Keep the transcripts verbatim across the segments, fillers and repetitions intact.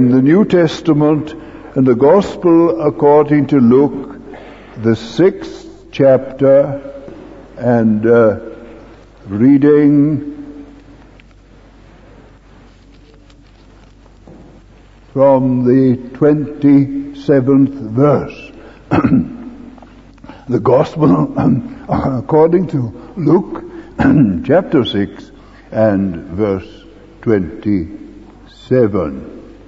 The New Testament and the Gospel according to Luke, the sixth chapter, and uh, reading from the twenty-seventh verse. The Gospel according to Luke, chapter six and verse twenty-seven.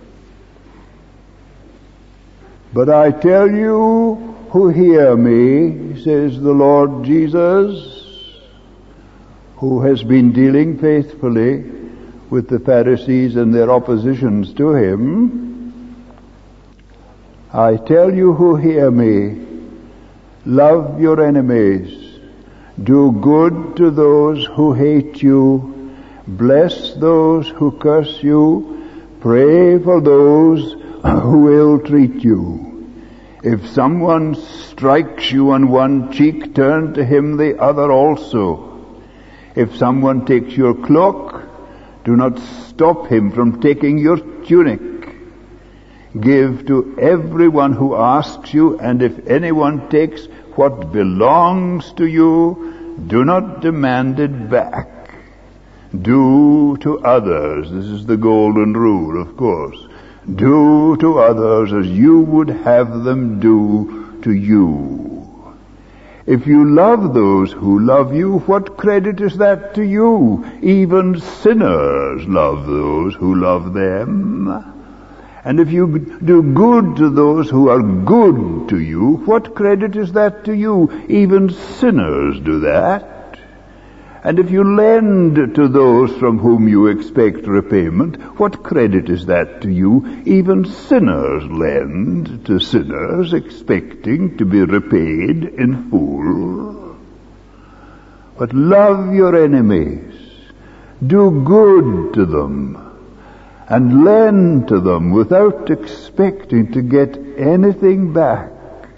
But I tell you who hear me, says the Lord Jesus, who has been dealing faithfully with the Pharisees and their oppositions to him. I tell you who hear me, love your enemies, do good to those who hate you, bless those who curse you, pray for those who ill-treat you. If someone strikes you on one cheek, turn to him the other also. If someone takes your cloak, do not stop him from taking your tunic. Give to everyone who asks you, and if anyone takes what belongs to you, do not demand it back. Do to others, this is the golden rule, of course, do to others as you would have them do to you. If you love those who love you, what credit is that to you? Even sinners love those who love them. And if you do good to those who are good to you, what credit is that to you? Even sinners do that. And if you lend to those from whom you expect repayment, what credit is that to you? Even sinners lend to sinners, expecting to be repaid in full. But love your enemies, do good to them, and lend to them without expecting to get anything back.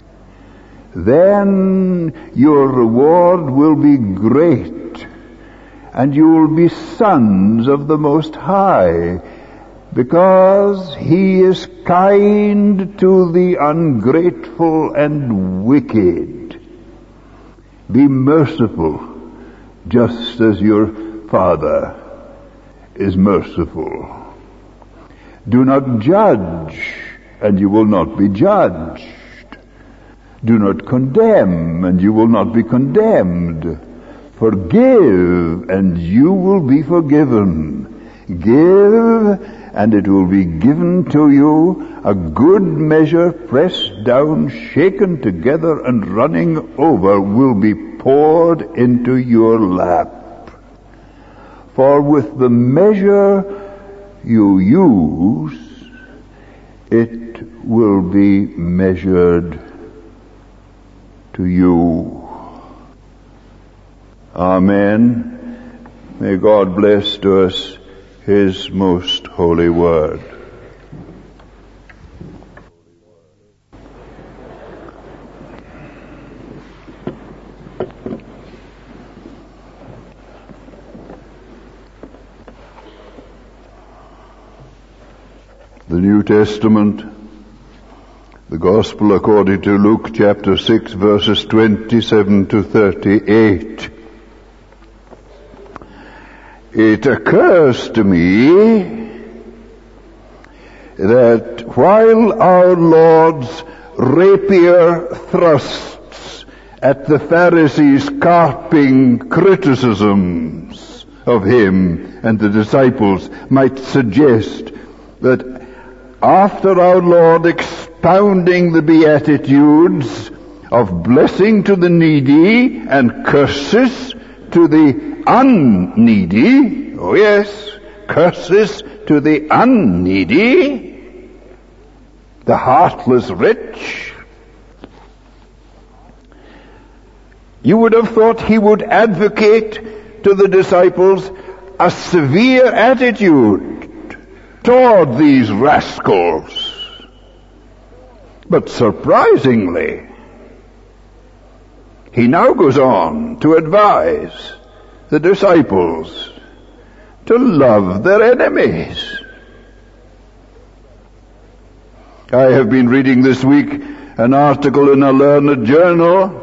Then your reward will be great, and you will be sons of the Most High, because He is kind to the ungrateful and wicked. Be merciful, just as your Father is merciful. Do not judge, and you will not be judged. Do not condemn, and you will not be condemned. Forgive, and you will be forgiven. Give, and it will be given to you, a good measure, pressed down, shaken together, and running over, will be poured into your lap. For with the measure you use, it will be measured to you. Amen. May God bless to us His most holy word. The New Testament, the Gospel according to Luke chapter six, verses twenty-seven to thirty-eight. It occurs to me that while our Lord's rapier thrusts at the Pharisees' carping criticisms of Him and the disciples might suggest that after our Lord expounding the Beatitudes of blessing to the needy and curses to the unneedy, oh yes, curses to the unneedy, the heartless rich, you would have thought He would advocate to the disciples a severe attitude toward these rascals. But surprisingly, He now goes on to advise the disciples to love their enemies. I have been reading this week an article in a learned journal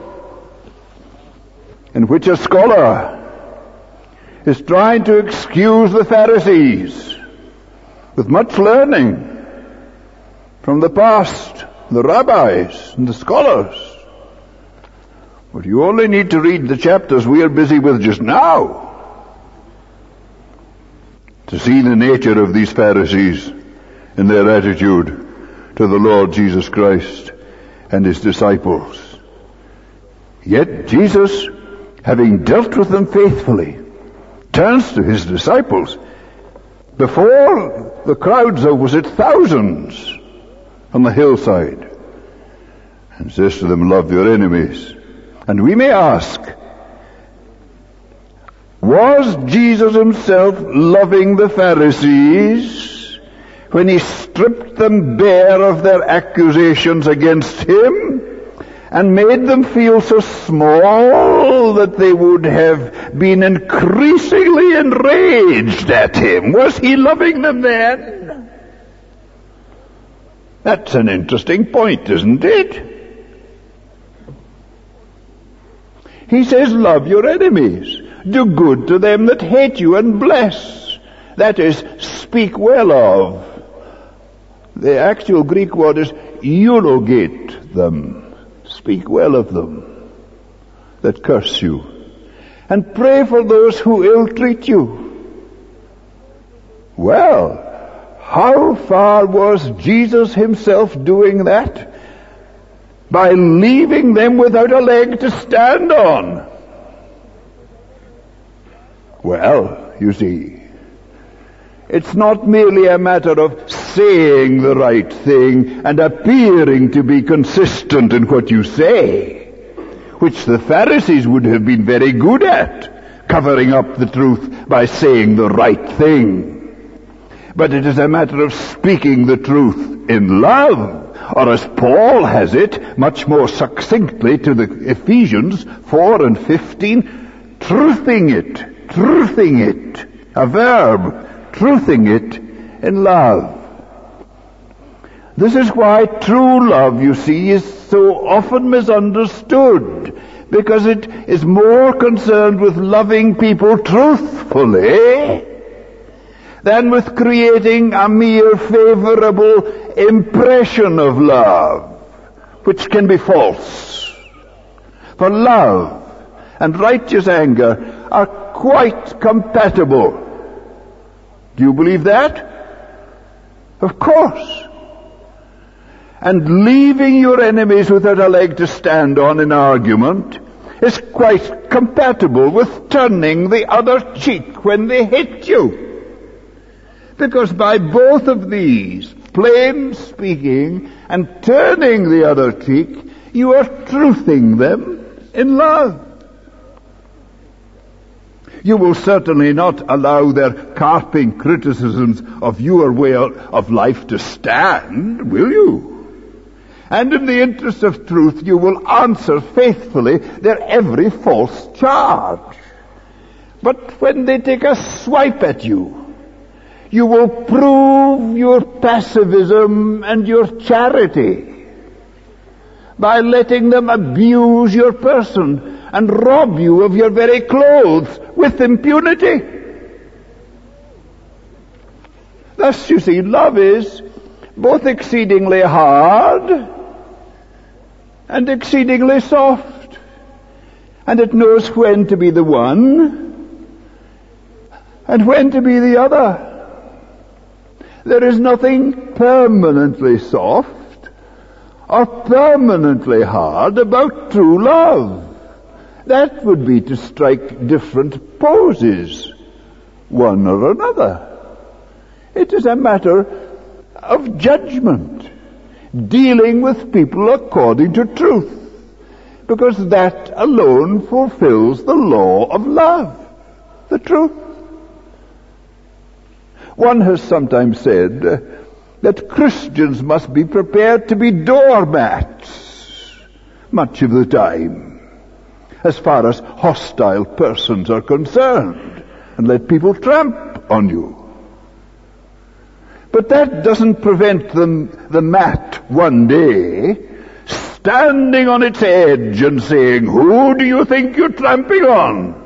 in which a scholar is trying to excuse the Pharisees with much learning from the past, the rabbis and the scholars. But you only need to read the chapters we are busy with just now to see the nature of these Pharisees in their attitude to the Lord Jesus Christ and his disciples. Yet Jesus, having dealt with them faithfully, turns to his disciples before the crowds of, was it thousands, on the hillside, and says to them, love your enemies. And we may ask, was Jesus himself loving the Pharisees when he stripped them bare of their accusations against him and made them feel so small that they would have been increasingly enraged at him? Was he loving them then? That's an interesting point, isn't it? He says, love your enemies. Do good to them that hate you and bless. That is, speak well of. The actual Greek word is eulogate them. Speak well of them that curse you. And pray for those who ill-treat you. Well, how far was Jesus himself doing that? By leaving them without a leg to stand on. Well, you see, it's not merely a matter of saying the right thing and appearing to be consistent in what you say, which the Pharisees would have been very good at, covering up the truth by saying the right thing. But it is a matter of speaking the truth in love. Or as Paul has it, much more succinctly to the Ephesians four and fifteen, truthing it, truthing it, a verb, truthing it in love. This is why true love, you see, is so often misunderstood, because it is more concerned with loving people truthfully than with creating a mere favorable impression of love, which can be false. For love and righteous anger are quite compatible. Do you believe that? Of course. And leaving your enemies without a leg to stand on in argument is quite compatible with turning the other cheek when they hit you. Because by both of these, plain speaking and turning the other cheek, you are truthing them in love. You will certainly not allow their carping criticisms of your way of life to stand, will you? And in the interest of truth, you will answer faithfully their every false charge. But when they take a swipe at you, you will prove your pacifism and your charity by letting them abuse your person and rob you of your very clothes with impunity. Thus, you see, love is both exceedingly hard and exceedingly soft, and it knows when to be the one and when to be the other. There is nothing permanently soft or permanently hard about true love. That would be to strike different poses, one or another. It is a matter of judgment, dealing with people according to truth, because that alone fulfills the law of love, the truth. One has sometimes said uh, that Christians must be prepared to be doormats much of the time, as far as hostile persons are concerned, and let people tramp on you. But that doesn't prevent them, the mat one day standing on its edge and saying, "Who do you think you're tramping on?"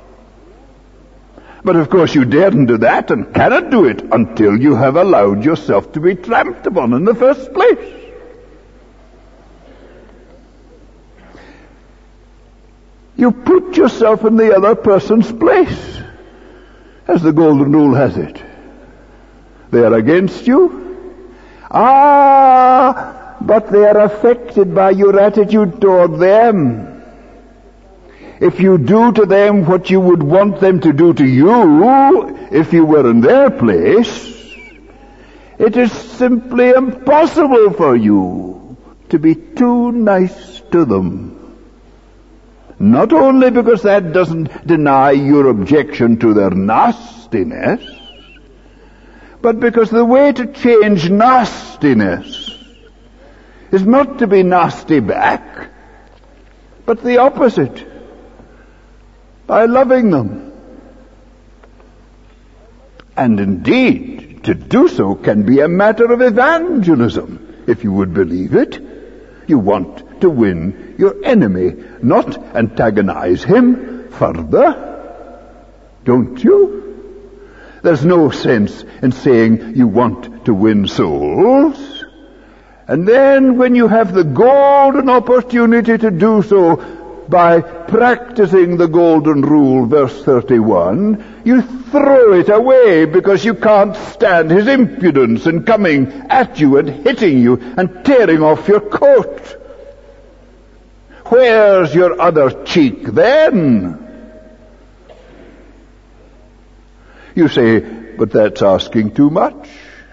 But of course you daren't do that and cannot do it until you have allowed yourself to be tramped upon in the first place. You put yourself in the other person's place, as the golden rule has it. They are against you. Ah, but they are affected by your attitude toward them. If you do to them what you would want them to do to you, if you were in their place, it is simply impossible for you to be too nice to them. Not only because that doesn't deny your objection to their nastiness, but because the way to change nastiness is not to be nasty back, but the opposite, by loving them. And indeed, to do so can be a matter of evangelism, if you would believe it. You want to win your enemy, not antagonize him further, don't you? There's no sense in saying you want to win souls, and then when you have the golden opportunity to do so by practicing the golden rule, verse thirty-one, you throw it away because you can't stand his impudence in coming at you and hitting you and tearing off your coat. Where's your other cheek then? You say, but that's asking too much.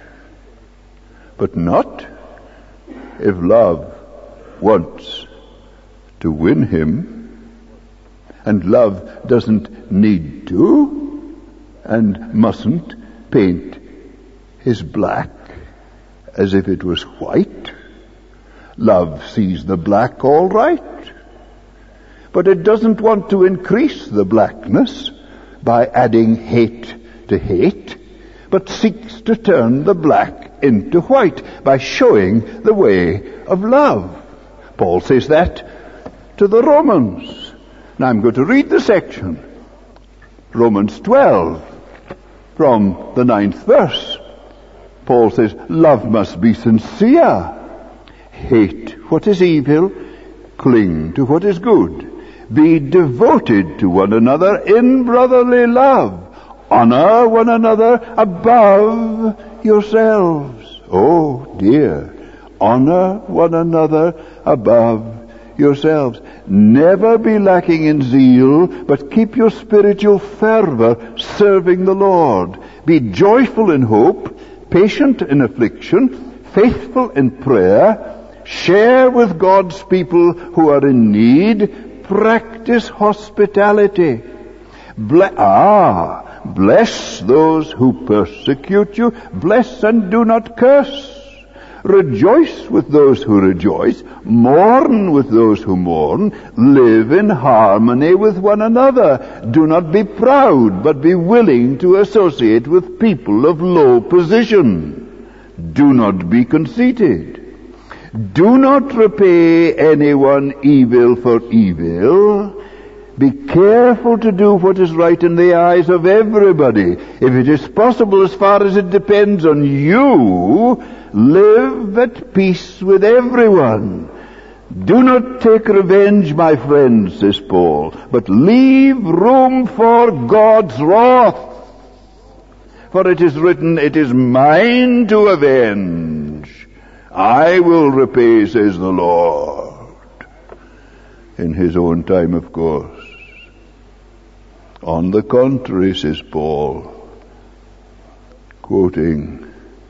But not if love wants to win him, and love doesn't need to and mustn't paint his black as if it was white. Love sees the black all right, but it doesn't want to increase the blackness by adding hate to hate, but seeks to turn the black into white by showing the way of love. Paul says that to the Romans. Now I'm going to read the section. Romans twelve, from the ninth verse. Paul says, love must be sincere. Hate what is evil. Cling to what is good. Be devoted to one another in brotherly love. Honor one another above yourselves. Oh dear. Honor one another above yourselves. Never be lacking in zeal, but keep your spiritual fervor serving the Lord. Be joyful in hope, patient in affliction, faithful in prayer. Share with God's people who are in need. Practice hospitality. Ble- ah, bless those who persecute you. Bless and do not curse. Rejoice with those who rejoice. Mourn with those who mourn. Live in harmony with one another. Do not be proud, but be willing to associate with people of low position. Do not be conceited. Do not repay anyone evil for evil. Be careful to do what is right in the eyes of everybody. If it is possible, as far as it depends on you, live at peace with everyone. Do not take revenge, my friends, says Paul, but leave room for God's wrath. For it is written, it is mine to avenge. I will repay, says the Lord. In his own time, of course. On the contrary, says Paul, quoting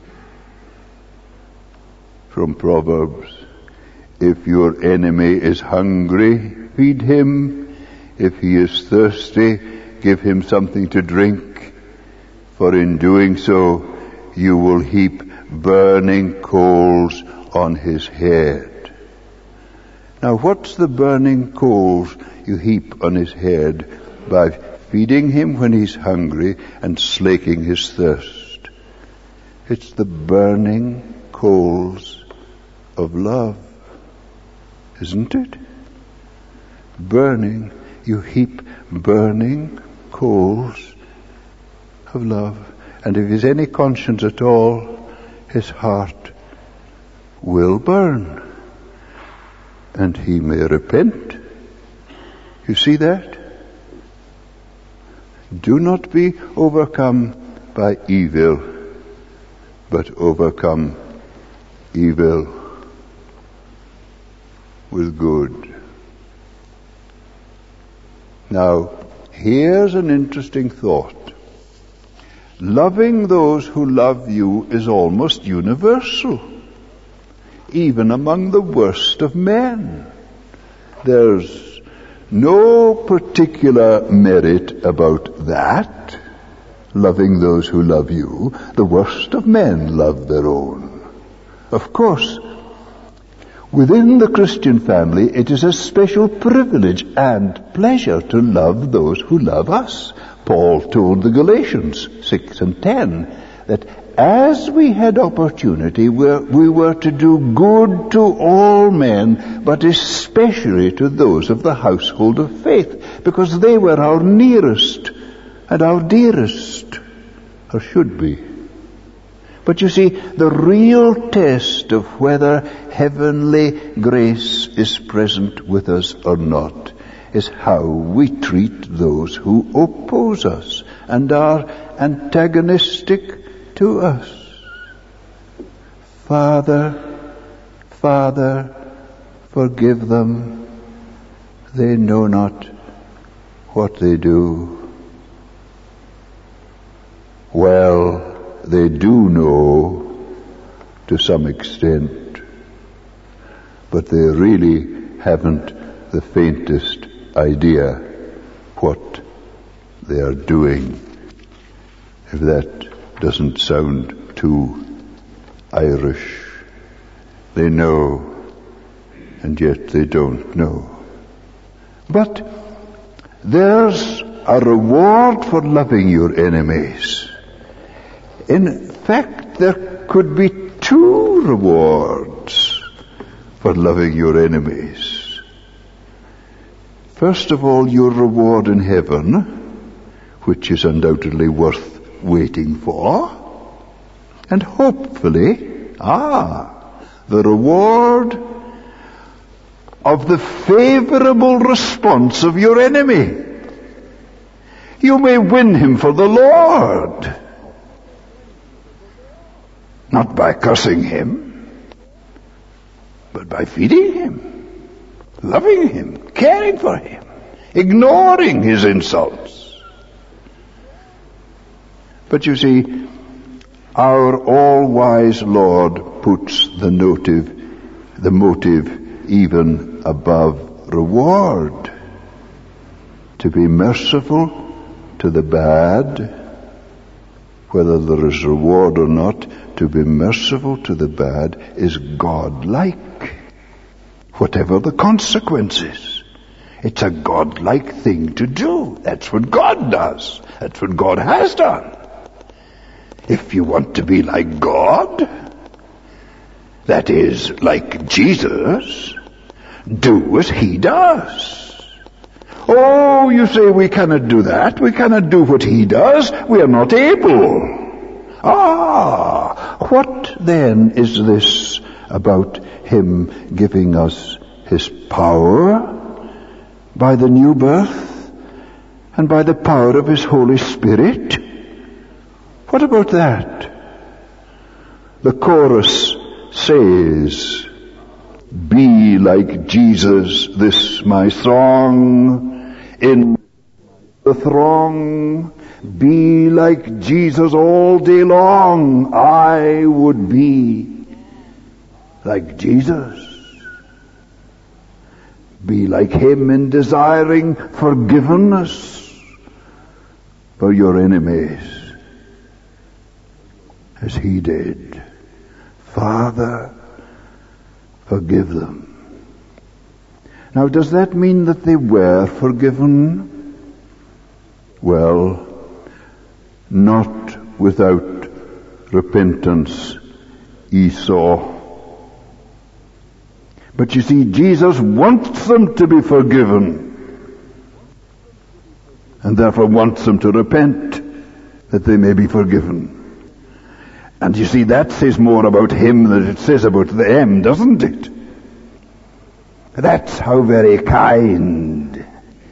from Proverbs, if your enemy is hungry, feed him. If he is thirsty, give him something to drink. For in doing so, you will heap burning coals on his head. Now, what's the burning coals you heap on his head? By feeding him when he's hungry and slaking his thirst. It's the burning coals of love, isn't it? Burning, you heap burning coals of love. And if he's any conscience at all, his heart will burn. And he may repent. You see that? Do not be overcome by evil, but overcome evil with good. Now, here's an interesting thought. Loving those who love you is almost universal, even among the worst of men. There's no particular merit about that, loving those who love you. The worst of men love their own. Of course, within the Christian family, it is a special privilege and pleasure to love those who love us. Paul told the Galatians six and ten that as we had opportunity, we were to do good to all men, but especially to those of the household of faith, because they were our nearest and our dearest, or should be. But you see, the real test of whether heavenly grace is present with us or not is how we treat those who oppose us and are antagonistic to us. Father, Father, forgive them. They know not what they do. Well, they do know to some extent, but they really haven't the faintest idea what they are doing. If that doesn't sound too Irish. They know, and yet they don't know. But there's a reward for loving your enemies. In fact, there could be two rewards for loving your enemies. First of all, your reward in heaven, which is undoubtedly worth waiting for. And hopefully, ah, the reward of the favorable response of your enemy. You may win him for the Lord. Not by cursing him, but by feeding him, loving him, caring for him, ignoring his insults. But you see, our all-wise Lord puts the motive, the motive even above reward. To be merciful to the bad, whether there is reward or not, to be merciful to the bad is God-like. Whatever the consequences, it's a God-like thing to do. That's what God does. That's what God has done. If you want to be like God, that is, like Jesus, do as he does. Oh, you say we cannot do that. We cannot do what he does. We are not able. Ah, what then is this about him giving us his power by the new birth and by the power of his Holy Spirit? What about that? The chorus says, be like Jesus, this my song, in the throng. Be like Jesus all day long. I would be like Jesus. Be like him in desiring forgiveness for your enemies, as he did. Father, forgive them. Now, does that mean that they were forgiven? Well, not without repentance. Esau But you see, Jesus wants them to be forgiven, and therefore wants them to repent, that they may be forgiven. And you see, that says more about him than it says about them, doesn't it? That's how very kind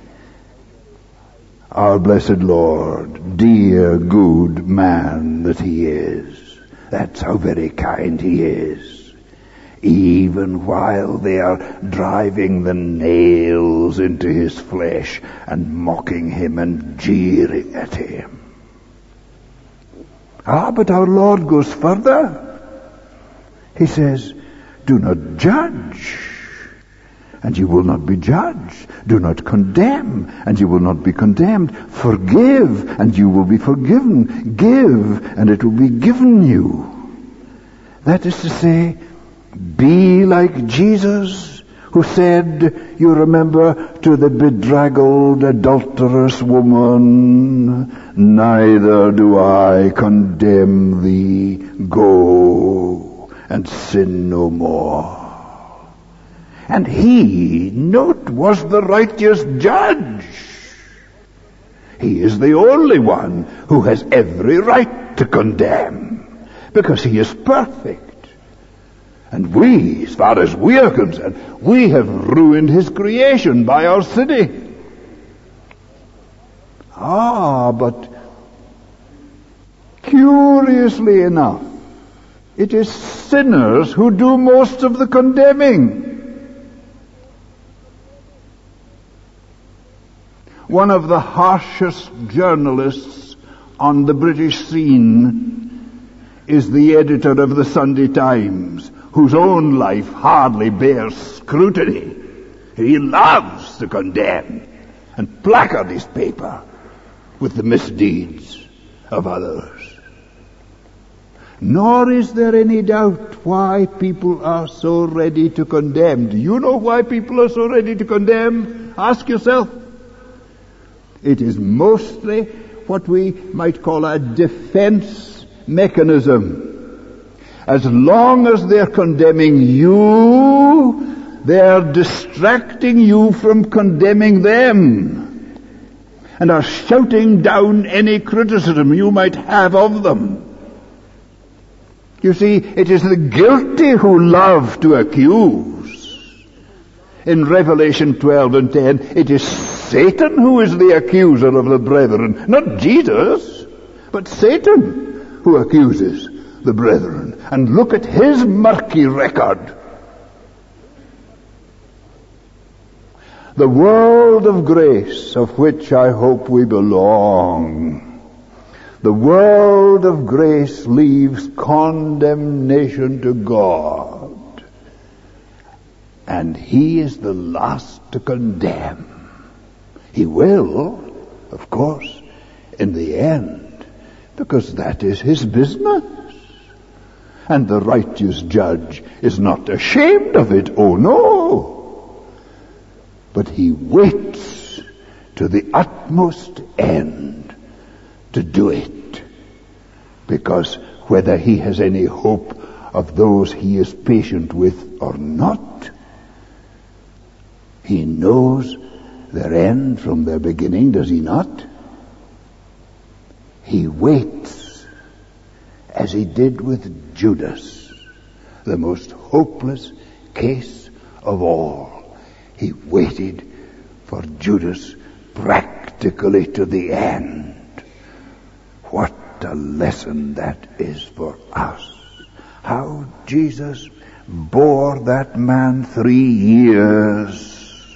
our blessed Lord, dear good man that he is. That's how very kind he is. Even while they are driving the nails into his flesh and mocking him and jeering at him. Ah, but our Lord goes further. He says, do not judge, and you will not be judged. Do not condemn, and you will not be condemned. Forgive, and you will be forgiven. Give, and it will be given you. That is to say, be like Jesus, who said, you remember, to the bedraggled, adulterous woman, neither do I condemn thee. Go and sin no more. And he, note, was the righteous judge. He is the only one who has every right to condemn, because he is perfect. And we, as far as we are concerned, we have ruined his creation by our sinning. Ah, but curiously enough, it is sinners who do most of the condemning. One of the harshest journalists on the British scene is the editor of the Sunday Times, whose own life hardly bears scrutiny. He loves to condemn and placard his paper with the misdeeds of others. Nor is there any doubt why people are so ready to condemn. Do you know why people are so ready to condemn? Ask yourself. It is mostly what we might call a defense mechanism. As long as they're condemning you, they're distracting you from condemning them, and are shouting down any criticism you might have of them. You see, it is the guilty who love to accuse. In Revelation twelve and ten, it is Satan who is the accuser of the brethren, not Jesus, but Satan who accuses the brethren. And look at his murky record. The world of grace, of which I hope we belong, the world of grace leaves condemnation to God, and he is the last to condemn. He will, of course, in the end, because that is his business. And the righteous judge is not ashamed of it, oh no. But he waits to the utmost end to do it. Because whether he has any hope of those he is patient with or not, he knows their end from their beginning, does he not? He waits, as he did with Judas, the most hopeless case of all. He waited for Judas practically to the end. What a lesson that is for us. How Jesus bore that man three years.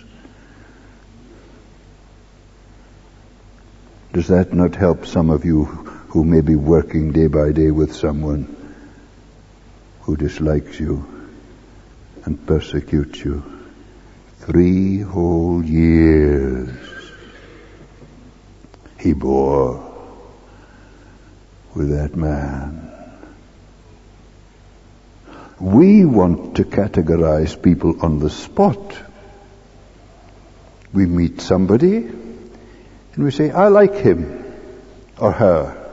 Does that not help some of you who may be working day by day with someone who dislikes you and persecutes you? Three whole years he bore with that man. We want to categorize people on the spot. We meet somebody and we say, I like him or her,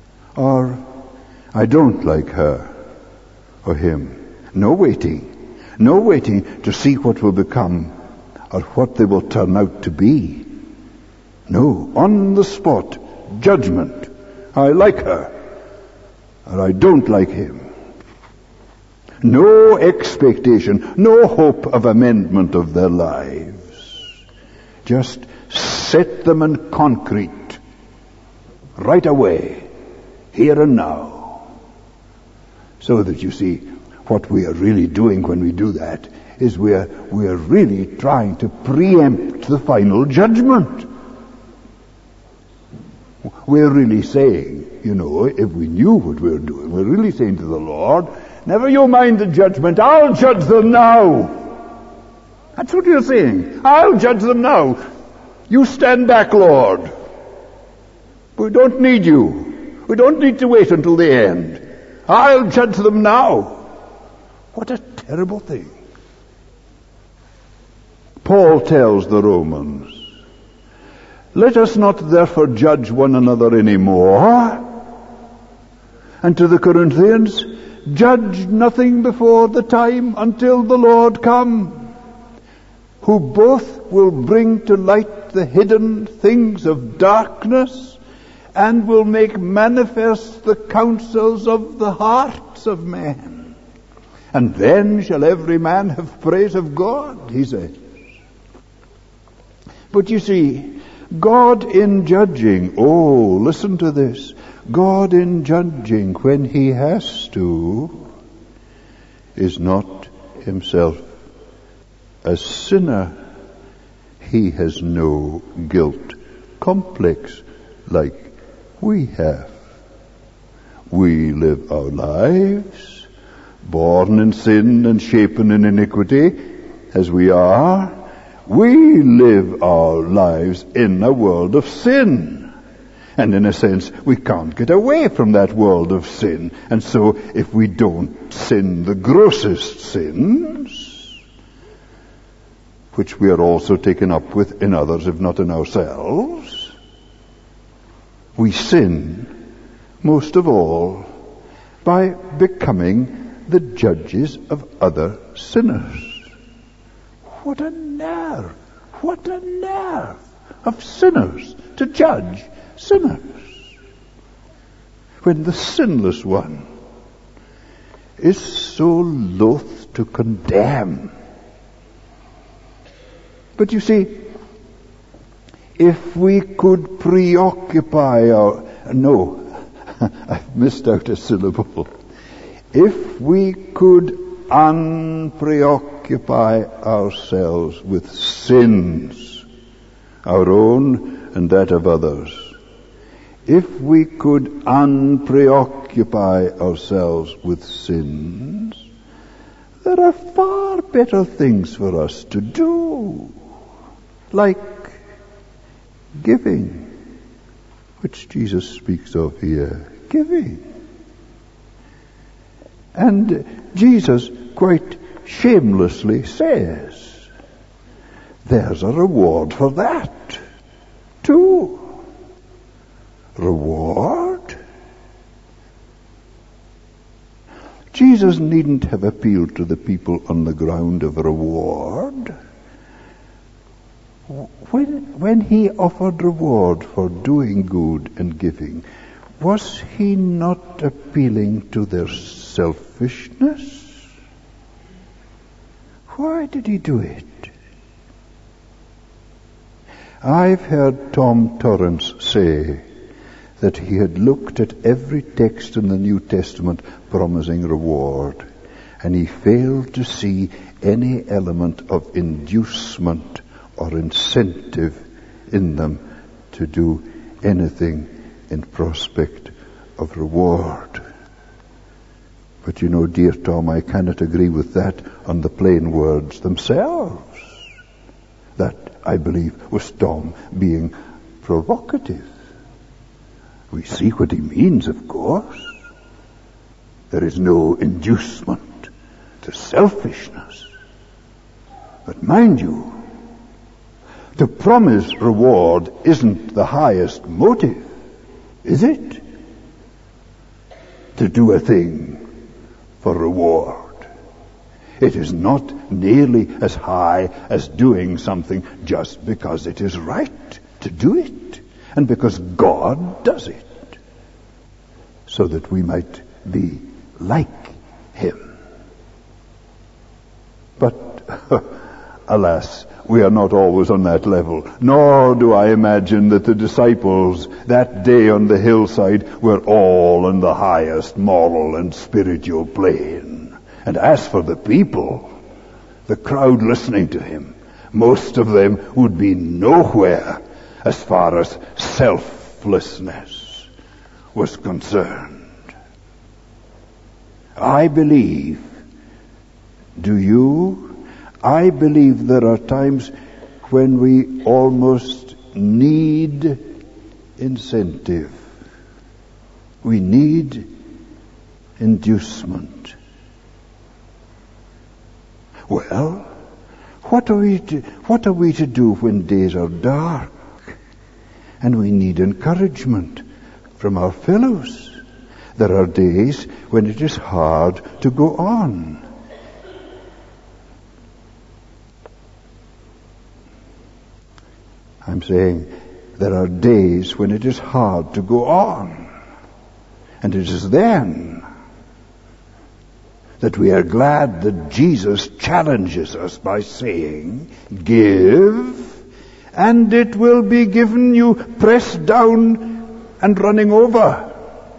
or I don't like her or him. No waiting, No waiting to see what will become or what they will turn out to be. No, on the spot, judgment. I like her, or I don't like him. No expectation, no hope of amendment of their lives. Just set them in concrete, right away, here and now. So that you see, what we are really doing when we do that is we are, we are really trying to preempt the final judgment. We're really saying, you know, if we knew what we were doing, we're really saying to the Lord, never you mind the judgment, I'll judge them now. That's what you're saying. I'll judge them now. You stand back, Lord. We don't need you. We don't need to wait until the end. I'll judge them now. What a terrible thing. Paul tells the Romans, let us not therefore judge one another anymore. And to the Corinthians, judge nothing before the time until the Lord come, who both will bring to light the hidden things of darkness and will make manifest the counsels of the hearts of men. And then shall every man have praise of God, he says. But you see, God in judging, oh, listen to this, God in judging when he has to, is not himself a sinner. He has no guilt complex like we have. We live our lives, born in sin and shapen in iniquity, as we are. We live our lives in a world of sin. And in a sense, we can't get away from that world of sin. And so, if we don't sin the grossest sins, which we are also taken up with in others, if not in ourselves, we sin, most of all, by becoming the judges of other sinners. What a nerve! What a nerve of sinners to judge sinners, when the sinless one is so loath to condemn. But you see, if we could preoccupy our... No, I've missed out a syllable. If we could unpreoccupy ourselves with sins, our own and that of others, if we could unpreoccupy ourselves with sins, there are far better things for us to do, like giving, which Jesus speaks of here. Giving. And Jesus quite shamelessly says, there's a reward for that, too. Reward? Jesus needn't have appealed to the people on the ground of reward. When, when he offered reward for doing good and giving, was he not appealing to their selfishness? Why did he do it? I've heard Tom Torrance say that he had looked at every text in the New Testament promising reward, and he failed to see any element of inducement or incentive in them to do anything in prospect of reward. But you know, dear Tom, I cannot agree with that on the plain words themselves. That, I believe, was Tom being provocative. We see what he means, of course. There is no inducement to selfishness. But mind you, to promise reward isn't the highest motive, is it? To do a thing for reward. It is not nearly as high as doing something just because it is right to do it, and because God does it, so that we might be like him. But, alas, we are not always on that level. Nor do I imagine that the disciples that day on the hillside were all on the highest moral and spiritual plane. And as for the people, the crowd listening to him, most of them would be nowhere as far as selflessness was concerned. I believe, do you? I believe there are times when we almost need incentive. We need inducement. Well, what are we to, what are we to do when days are dark and we need encouragement from our fellows? There are days when it is hard to go on. I'm saying there are days when it is hard to go on. And it is then that we are glad that Jesus challenges us by saying, give, and it will be given you, pressed down and running over.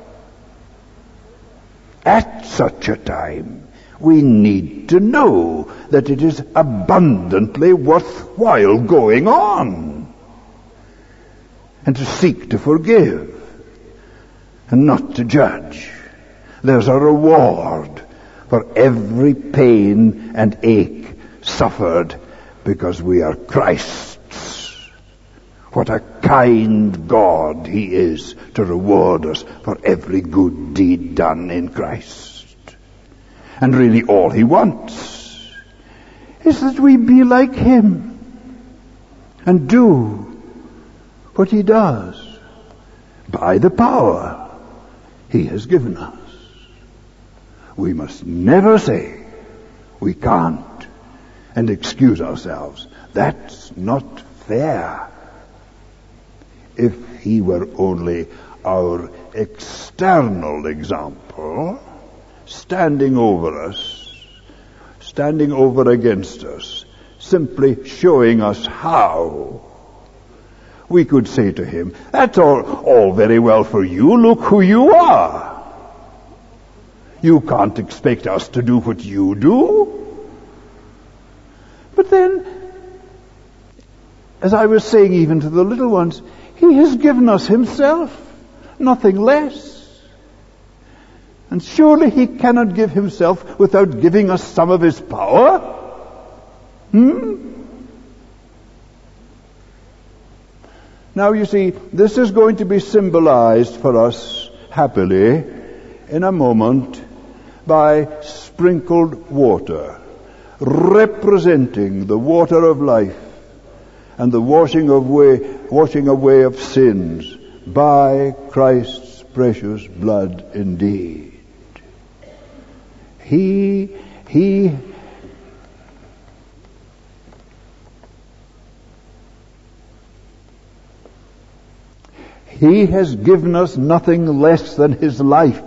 At such a time, we need to know that it is abundantly worthwhile going on, and to seek to forgive and not to judge. There's a reward for every pain and ache suffered because we are Christ's. What a kind God he is to reward us for every good deed done in Christ. And really all he wants is that we be like him and do what he does by the power he has given us. We must never say we can't and excuse ourselves. That's not fair. If he were only our external example, standing over us, standing over against us, simply showing us how, we could say to him, that's all, all very well for you. Look who you are. You can't expect us to do what you do. But then, as I was saying even to the little ones, he has given us himself, nothing less. And surely he cannot give himself without giving us some of his power. Hmm? Now you see, this is going to be symbolized for us, happily, in a moment, by sprinkled water, representing the water of life and the washing away, washing away of sins by Christ's precious blood indeed. He, he, He has given us nothing less than his life.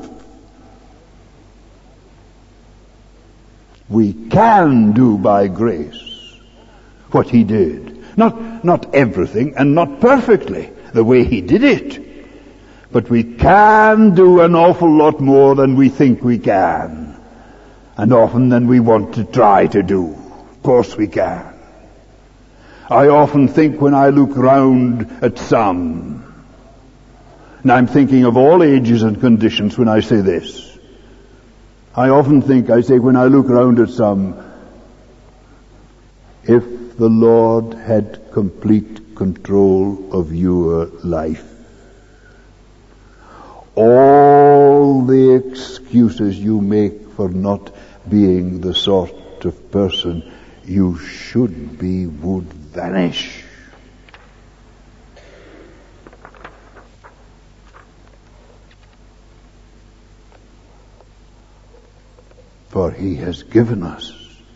We can do by grace what he did. Not, not everything and not perfectly the way he did it. But we can do an awful lot more than we think we can. And often than we want to try to do. Of course we can. I often think when I look round at some, and I'm thinking of all ages and conditions when I say this. I often think, I say, when I look round at some, if the Lord had complete control of your life, all the excuses you make for not being the sort of person you should be would vanish. For he has given us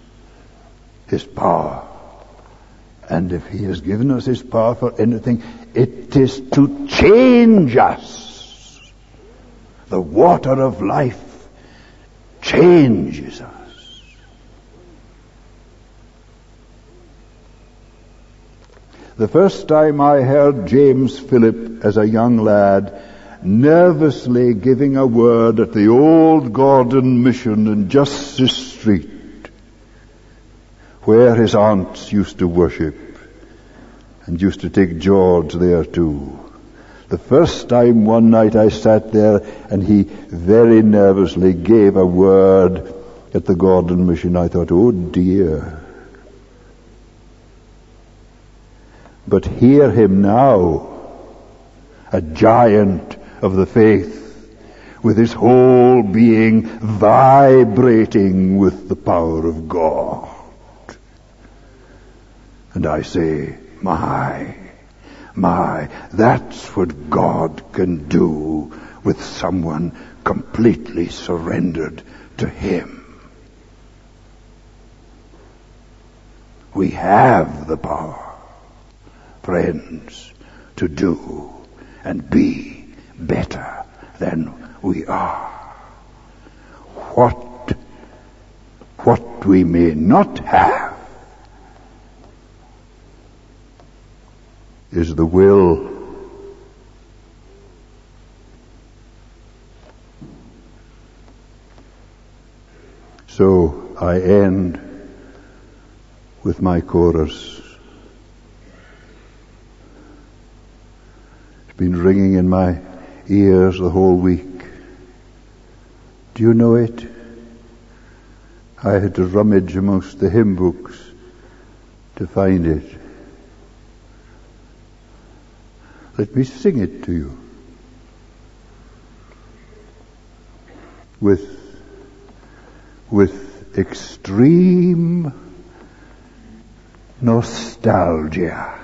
His power. And if He has given us His power for anything, it is to change us. The water of life changes us. The first time I heard James Philip as a young lad nervously giving a word at the old Gordon Mission in Justice Street, where his aunts used to worship and used to take George there too. The first time one night I sat there and he very nervously gave a word at the Gordon Mission, I thought, oh dear. But hear him now, a giant of the faith, with his whole being vibrating with the power of God. And I say, my, my, that's what God can do with someone completely surrendered to Him. We have the power, friends, to do and be better than we are. What, what we may not have is the will. So I end with my chorus. Been ringing in my ears the whole week. Do you know it? I had to rummage amongst the hymn books to find it. Let me sing it to you. With, with extreme nostalgia.